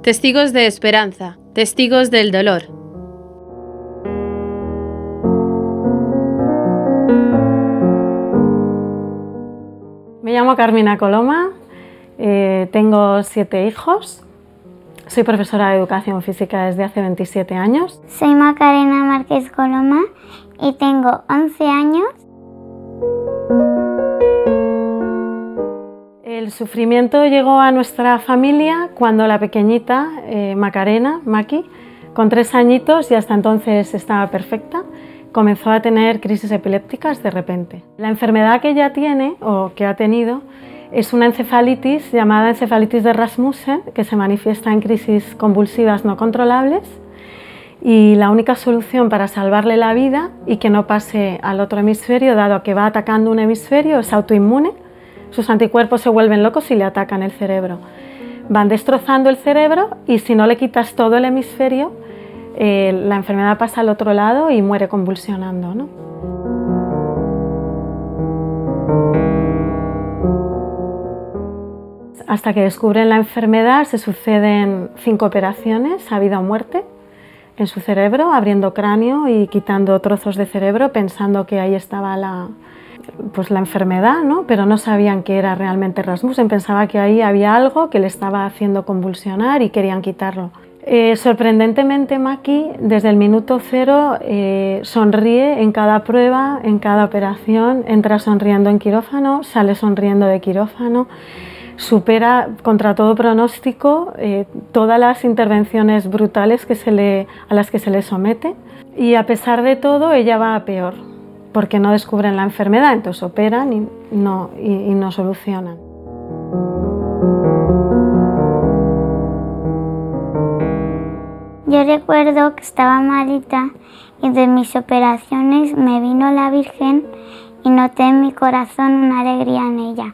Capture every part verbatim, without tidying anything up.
Testigos de esperanza, testigos del dolor. Me llamo Carmina Coloma, eh, tengo siete hijos, soy profesora de educación física desde hace veintisiete años. Soy Macarena Márquez Coloma y tengo once años. El sufrimiento llegó a nuestra familia cuando la pequeñita, eh, Macarena, Maki, con tres añitos y hasta entonces estaba perfecta, comenzó a tener crisis epilépticas de repente. La enfermedad que ella tiene o que ha tenido es una encefalitis llamada encefalitis de Rasmussen, que se manifiesta en crisis convulsivas no controlables, y la única solución para salvarle la vida y que no pase al otro hemisferio, dado que va atacando un hemisferio, es autoinmune. Sus anticuerpos se vuelven locos y le atacan el cerebro. Van destrozando el cerebro y si no le quitas todo el hemisferio, eh, la enfermedad pasa al otro lado y muere convulsionando, ¿no? Hasta que descubren la enfermedad se suceden cinco operaciones a vida o muerte en su cerebro, abriendo cráneo y quitando trozos de cerebro pensando que ahí estaba la, pues la enfermedad, ¿no? Pero no sabían que era realmente Rasmussen, pensaba que ahí había algo que le estaba haciendo convulsionar y querían quitarlo. Eh, sorprendentemente Maki desde el minuto cero eh, sonríe en cada prueba, en cada operación, entra sonriendo en quirófano, sale sonriendo de quirófano, supera contra todo pronóstico eh, todas las intervenciones brutales que se le, a las que se le somete y a pesar de todo ella va a peor porque no descubren la enfermedad, entonces operan y no, y, y no solucionan. Yo recuerdo que estaba malita y de mis operaciones me vino la Virgen y noté en mi corazón una alegría en ella.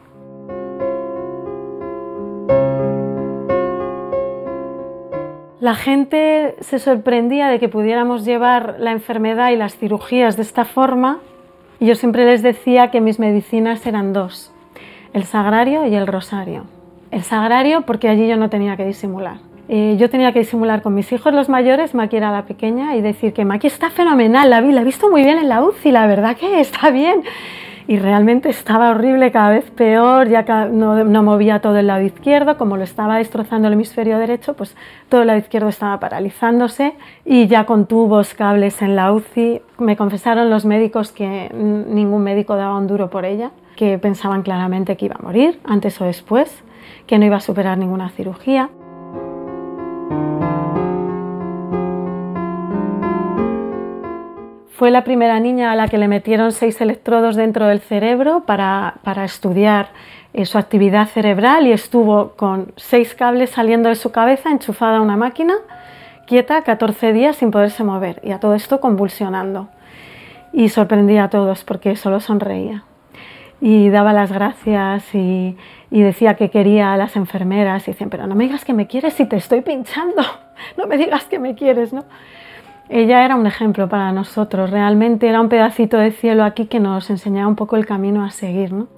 La gente se sorprendía de que pudiéramos llevar la enfermedad y las cirugías de esta forma y yo siempre les decía que mis medicinas eran dos, el sagrario y el rosario. El sagrario porque allí yo no tenía que disimular. Eh, yo tenía que disimular con mis hijos los mayores, Maki era la pequeña, y decir que Maki está fenomenal, la vi, la he visto muy bien en la U C I, la verdad que está bien. Y realmente estaba horrible, cada vez peor, ya no, no movía todo el lado izquierdo, como lo estaba destrozando el hemisferio derecho, pues todo el lado izquierdo estaba paralizándose y ya con tubos, cables en la U C I. Me confesaron los médicos que ningún médico daba un duro por ella, que pensaban claramente que iba a morir antes o después, que no iba a superar ninguna cirugía. Fue la primera niña a la que le metieron seis electrodos dentro del cerebro para, para estudiar eh, su actividad cerebral y estuvo con seis cables saliendo de su cabeza enchufada a una máquina, quieta, catorce días sin poderse mover y a todo esto convulsionando. Y sorprendía a todos porque solo sonreía y daba las gracias y, y decía que quería a las enfermeras y decían, pero no me digas que me quieres si te estoy pinchando, no me digas que me quieres, ¿no? Ella era un ejemplo para nosotros, realmente era un pedacito de cielo aquí que nos enseñaba un poco el camino a seguir, ¿no?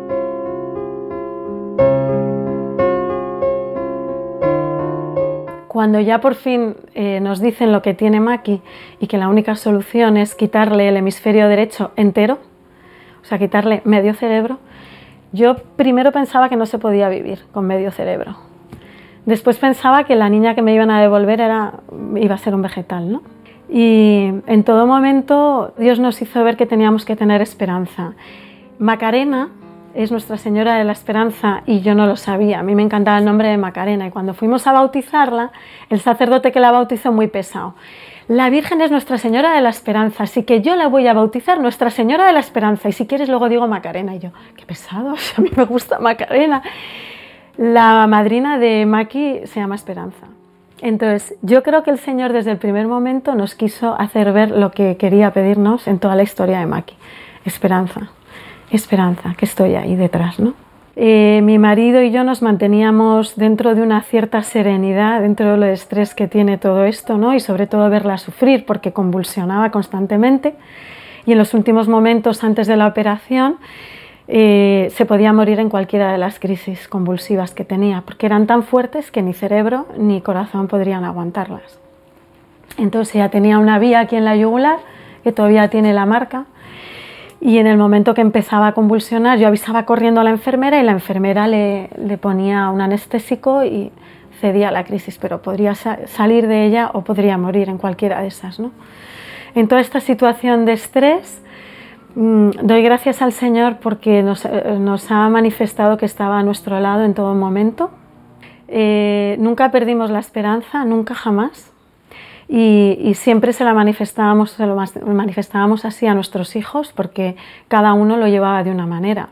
Cuando ya por fin eh, nos dicen lo que tiene Maki y que la única solución es quitarle el hemisferio derecho entero, o sea, quitarle medio cerebro, yo primero pensaba que no se podía vivir con medio cerebro. Después pensaba que la niña que me iban a devolver era, iba a ser un vegetal, ¿no? Y en todo momento Dios nos hizo ver que teníamos que tener esperanza. Macarena es Nuestra Señora de la Esperanza y yo no lo sabía, a mí me encantaba el nombre de Macarena y cuando fuimos a bautizarla, el sacerdote que la bautizó muy pesado. La Virgen es Nuestra Señora de la Esperanza, así que yo la voy a bautizar Nuestra Señora de la Esperanza y si quieres luego digo Macarena y yo, qué pesado, a mí me gusta Macarena. La madrina de Maki se llama Esperanza. Entonces, yo creo que el Señor desde el primer momento nos quiso hacer ver lo que quería pedirnos en toda la historia de Maki. Esperanza, esperanza, que estoy ahí detrás, ¿no? Eh, mi marido y yo nos manteníamos dentro de una cierta serenidad, dentro del estrés que tiene todo esto, ¿no? Y sobre todo verla sufrir porque convulsionaba constantemente. Y en los últimos momentos antes de la operación, eh, se podía morir en cualquiera de las crisis convulsivas que tenía, porque eran tan fuertes que ni cerebro ni corazón podrían aguantarlas. Entonces ella tenía una vía aquí en la yugular, que todavía tiene la marca, y en el momento que empezaba a convulsionar yo avisaba corriendo a la enfermera y la enfermera le, le ponía un anestésico y cedía a la crisis, pero podría sa- salir de ella o podría morir en cualquiera de esas, ¿no? En toda esta situación de estrés, mmm, doy gracias al Señor porque nos, eh, nos ha manifestado que estaba a nuestro lado en todo momento. Eh, nunca perdimos la esperanza, nunca jamás. Y, y siempre se la manifestábamos, se lo manifestábamos así a nuestros hijos porque cada uno lo llevaba de una manera.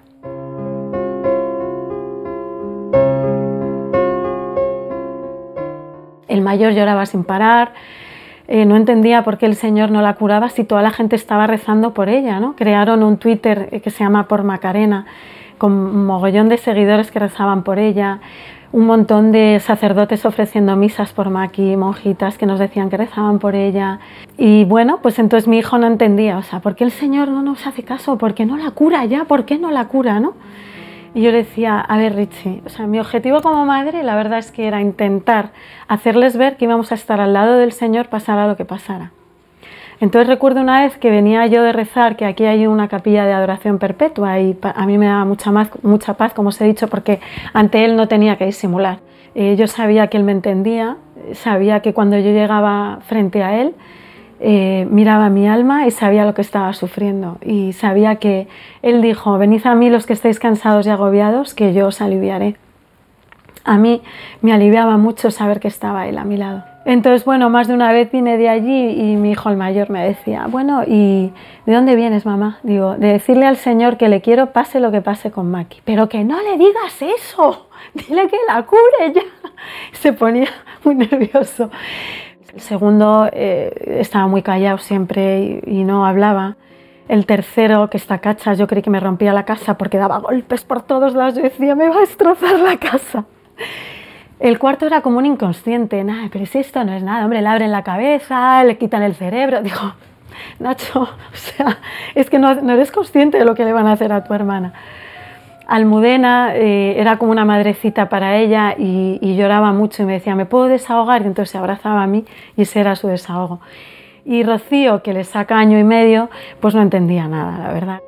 El mayor lloraba sin parar, eh, no entendía por qué el Señor no la curaba si toda la gente estaba rezando por ella, ¿no? Crearon un Twitter que se llama Por Macarena, con un mogollón de seguidores que rezaban por ella, un montón de sacerdotes ofreciendo misas por Maki, monjitas que nos decían que rezaban por ella. Y bueno, pues entonces mi hijo no entendía, o sea, ¿por qué el Señor no nos hace caso? ¿Por qué no la cura ya? ¿Por qué no la cura, no? Y yo le decía, a ver, Richie, o sea, mi objetivo como madre, la verdad es que era intentar hacerles ver que íbamos a estar al lado del Señor pasara lo que pasara. Entonces recuerdo una vez que venía yo de rezar, que aquí hay una capilla de adoración perpetua y a mí me daba mucha, más, mucha paz, como os he dicho, porque ante Él no tenía que disimular. Eh, yo sabía que Él me entendía, sabía que cuando yo llegaba frente a Él, eh, miraba mi alma y sabía lo que estaba sufriendo. Y sabía que Él dijo, venid a mí los que estáis cansados y agobiados, que yo os aliviaré. A mí me aliviaba mucho saber que estaba Él a mi lado. Entonces, bueno, más de una vez vine de allí y mi hijo el mayor me decía, bueno, ¿y de dónde vienes, mamá? Digo, de decirle al Señor que le quiero pase lo que pase con Maki. Pero que no le digas eso, dile que la cure ya. Se ponía muy nervioso. El segundo eh, estaba muy callado siempre y, y no hablaba. El tercero, que está cachas, yo creí que me rompía la casa porque daba golpes por todos lados. Yo decía, me va a destrozar la casa. El cuarto era como un inconsciente, nada, pero si esto no es nada, hombre, le abren la cabeza, le quitan el cerebro. Digo, Nacho, o sea, es que no, no eres consciente de lo que le van a hacer a tu hermana. Almudena eh, era como una madrecita para ella y, y lloraba mucho y me decía, ¿me puedo desahogar? Y entonces se abrazaba a mí y ese era su desahogo. Y Rocío, que le saca año y medio, pues no entendía nada, la verdad.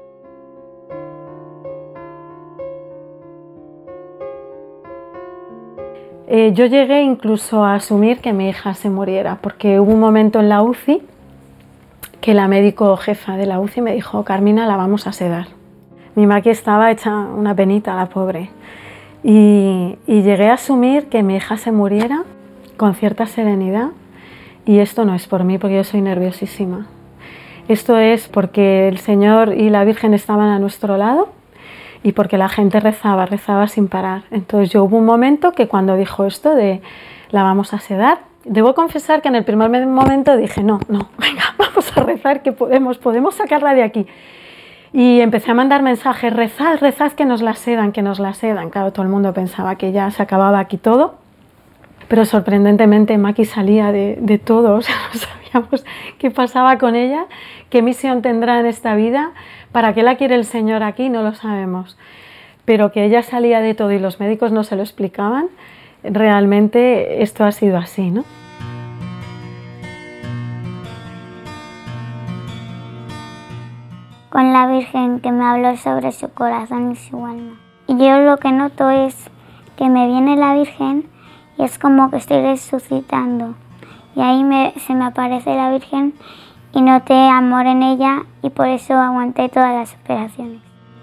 Eh, yo llegué incluso a asumir que mi hija se muriera, porque hubo un momento en la U C I que la médico jefa de la U C I me dijo, Carmina, la vamos a sedar. Mi Maki estaba hecha una penita, la pobre. Y, y llegué a asumir que mi hija se muriera con cierta serenidad. Y esto no es por mí, porque yo soy nerviosísima. Esto es porque el Señor y la Virgen estaban a nuestro lado y porque la gente rezaba, rezaba sin parar. Entonces yo hubo un momento que cuando dijo esto de la vamos a sedar, debo confesar que en el primer momento dije, no, no, venga, vamos a rezar que podemos, podemos sacarla de aquí. Y empecé a mandar mensajes, rezad, rezad que nos la sedan, que nos la sedan. Claro, todo el mundo pensaba que ya se acababa aquí todo, pero sorprendentemente Maki salía de, de todo, o sea, no sabíamos qué pasaba con ella, qué misión tendrá en esta vida, para qué la quiere el Señor aquí, no lo sabemos. Pero que ella salía de todo y los médicos no se lo explicaban, realmente esto ha sido así, ¿no? Con la Virgen que me habló sobre su corazón y su alma. Y yo lo que noto es que me viene la Virgen y es como que estoy resucitando. Y ahí me, se me aparece la Virgen y noté amor en ella y por eso aguanté todas las operaciones.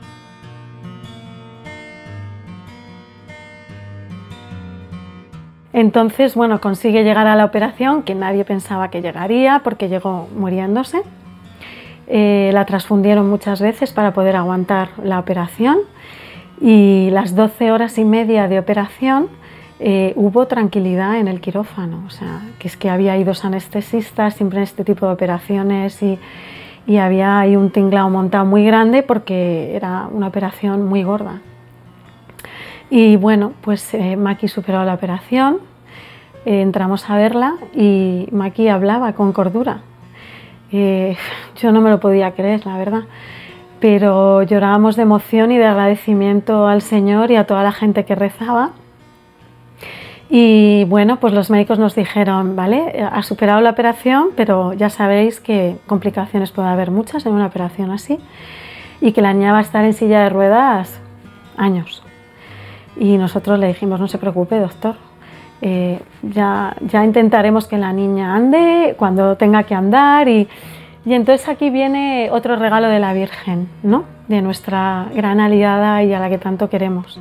Entonces, bueno, consigue llegar a la operación, que nadie pensaba que llegaría porque llegó muriéndose. Eh, la transfundieron muchas veces para poder aguantar la operación y las doce horas y media de operación eh, hubo tranquilidad en el quirófano, o sea, que es que había ahí dos anestesistas siempre en este tipo de operaciones y, y había ahí un tinglao montado muy grande porque era una operación muy gorda. Y bueno, pues eh, Maki superó la operación, eh, entramos a verla y Maki hablaba con cordura. Eh, yo no me lo podía creer, la verdad. pero llorábamos de emoción y de agradecimiento al Señor y a toda la gente que rezaba. Y bueno, pues los médicos nos dijeron, vale, ha superado la operación, pero ya sabéis que complicaciones puede haber muchas en una operación así, y que la niña va a estar en silla de ruedas años. Y nosotros le dijimos, no se preocupe, doctor, eh, ya, ya intentaremos que la niña ande cuando tenga que andar. Y, y entonces aquí viene otro regalo de la Virgen, ¿no? De nuestra gran aliada y a la que tanto queremos.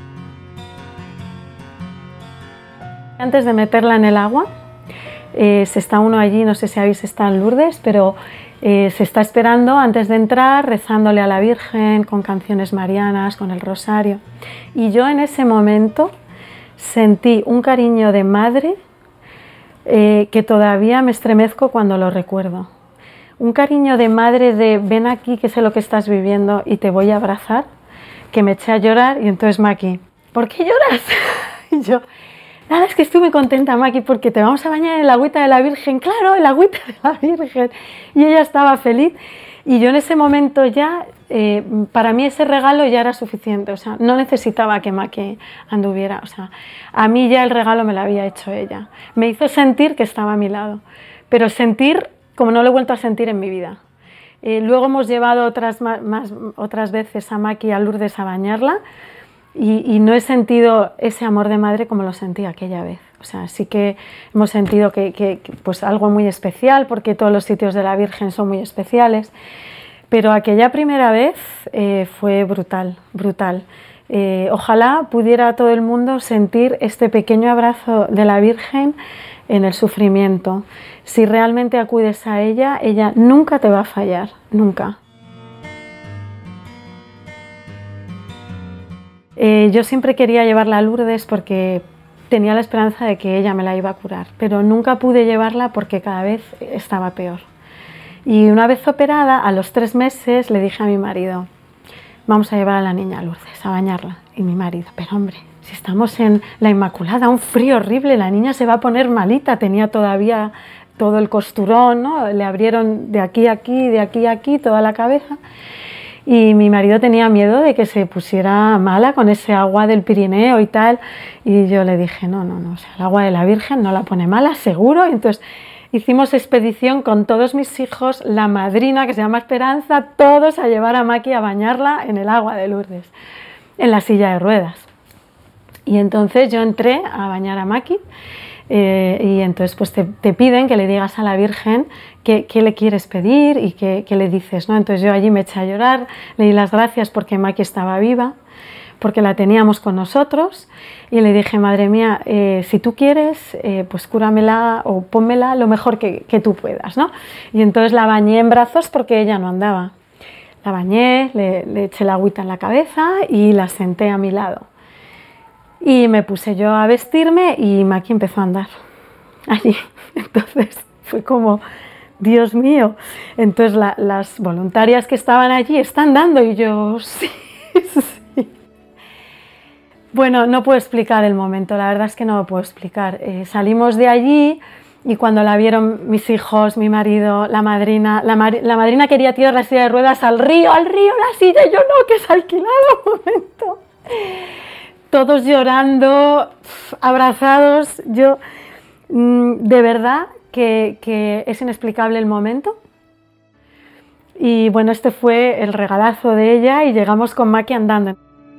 Antes de meterla en el agua, eh, se está uno allí, no sé si habéis estado en Lourdes, pero eh, se está esperando antes de entrar, rezándole a la Virgen, con canciones marianas, con el rosario. Y yo en ese momento sentí un cariño de madre eh, que todavía me estremezco cuando lo recuerdo. Un cariño de madre de ven aquí que sé lo que estás viviendo y te voy a abrazar, que me eché a llorar y entonces Maki, ¿por qué lloras? Y yo, nada, es que estoy muy contenta, Maki, porque te vamos a bañar en el agüita de la Virgen. Claro, el agüita de la Virgen. Y ella estaba feliz. Y yo en ese momento ya, eh, para mí ese regalo ya era suficiente. O sea, no necesitaba que Maki anduviera. O sea, a mí ya el regalo me lo había hecho ella. Me hizo sentir que estaba a mi lado. Pero sentir como no lo he vuelto a sentir en mi vida. Eh, luego hemos llevado otras, más, más, otras veces a Maki a Lourdes a bañarla. Y, y no he sentido ese amor de madre como lo sentí aquella vez. O sea, sí que hemos sentido que, que, que pues algo muy especial, porque todos los sitios de la Virgen son muy especiales, pero aquella primera vez eh, fue brutal, brutal. Eh, ojalá pudiera todo el mundo sentir este pequeño abrazo de la Virgen en el sufrimiento. Si realmente acudes a ella, ella nunca te va a fallar, nunca. Eh, yo siempre quería llevarla a Lourdes porque tenía la esperanza de que ella me la iba a curar, pero nunca pude llevarla porque cada vez estaba peor. Y una vez operada, a los tres meses, le dije a mi marido, vamos a llevar a la niña a Lourdes, a bañarla. Y mi marido, pero hombre, si estamos en la Inmaculada, un frío horrible, la niña se va a poner malita, tenía todavía todo el costurón, ¿no? Le abrieron de aquí a aquí, de aquí a aquí, toda la cabeza. Y mi marido tenía miedo de que se pusiera mala con ese agua del Pirineo y tal. Y yo le dije, no, no, no, o sea, el agua de la Virgen no la pone mala, seguro. Y entonces hicimos expedición con todos mis hijos, la madrina que se llama Esperanza, todos a llevar a Maki a bañarla en el agua de Lourdes, en la silla de ruedas. Y entonces yo entré a bañar a Maki. Eh, y entonces pues te, te piden que le digas a la Virgen qué, qué le quieres pedir y qué, qué le dices, ¿no? Entonces yo allí me eché a llorar, le di las gracias porque Maki estaba viva, porque la teníamos con nosotros, y le dije, madre mía, eh, si tú quieres, eh, pues cúramela o pónmela lo mejor que, que tú puedas, ¿no? Y entonces la bañé en brazos porque ella no andaba. La bañé, le, le eché la agüita en la cabeza y la senté a mi lado. Y me puse yo a vestirme y Maki empezó a andar allí. Entonces fue como, Dios mío. Entonces la, las voluntarias que estaban allí están dando y yo, sí, sí. Bueno, no puedo explicar el momento, la verdad es que no lo puedo explicar. Eh, salimos de allí y cuando la vieron mis hijos, mi marido, la madrina, la, ma la madrina quería tirar la silla de ruedas al río, al río, la silla, y yo no, que es alquilado, un momento. Todos llorando, abrazados, yo de verdad que, que es inexplicable el momento. Y bueno, este fue el regalazo de ella y llegamos con Maki andando.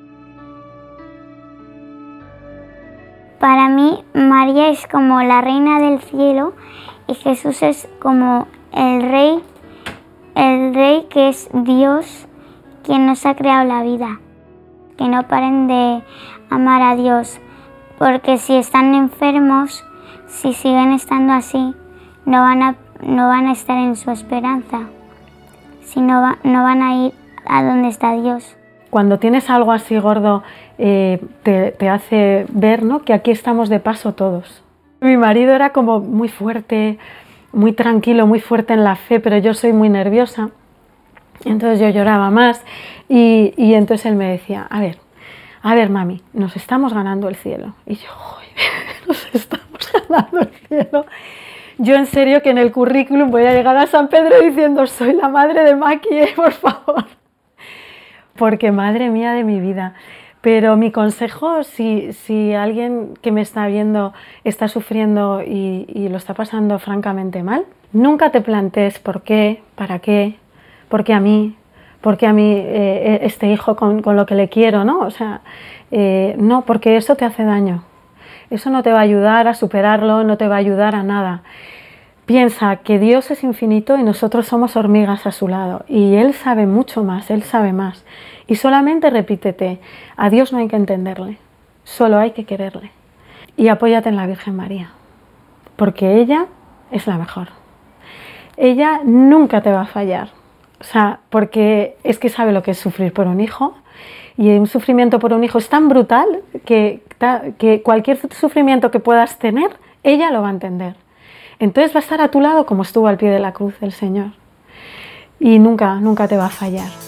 Para mí, María es como la reina del cielo y Jesús es como el rey, el rey que es Dios, quien nos ha creado la vida. Que no paren de amar a Dios, porque si están enfermos, si siguen estando así, no van a, no van a estar en su esperanza, si no, va, no van a ir a donde está Dios. Cuando tienes algo así gordo, eh, te, te hace ver, ¿no?, que aquí estamos de paso todos. Mi marido era como muy fuerte, muy tranquilo, muy fuerte en la fe, pero yo soy muy nerviosa. Entonces yo lloraba más y, y entonces él me decía, a ver, a ver mami, nos estamos ganando el cielo. Y yo, joder, nos estamos ganando el cielo. Yo en serio que en el currículum voy a llegar a San Pedro diciendo, soy la madre de Maki, ¿eh? Por favor. porque madre mía de mi vida. Pero mi consejo, si, si alguien que me está viendo está sufriendo y, y lo está pasando francamente mal, nunca te plantees por qué, para qué, por qué a mí, por qué a mí eh, este hijo con, con lo que le quiero, ¿no? O sea, eh, no, porque eso te hace daño. Eso no te va a ayudar a superarlo, no te va a ayudar a nada. Piensa que Dios es infinito y nosotros somos hormigas a su lado. Y Él sabe mucho más, Él sabe más. Y solamente repítete, a Dios no hay que entenderle, solo hay que quererle. Y apóyate en la Virgen María, porque ella es la mejor. Ella nunca te va a fallar, o sea, porque es que sabe lo que es sufrir por un hijo. Y un sufrimiento por un hijo es tan brutal que, que cualquier sufrimiento que puedas tener, ella lo va a entender. Entonces va a estar a tu lado como estuvo al pie de la cruz el Señor. Y nunca, nunca te va a fallar.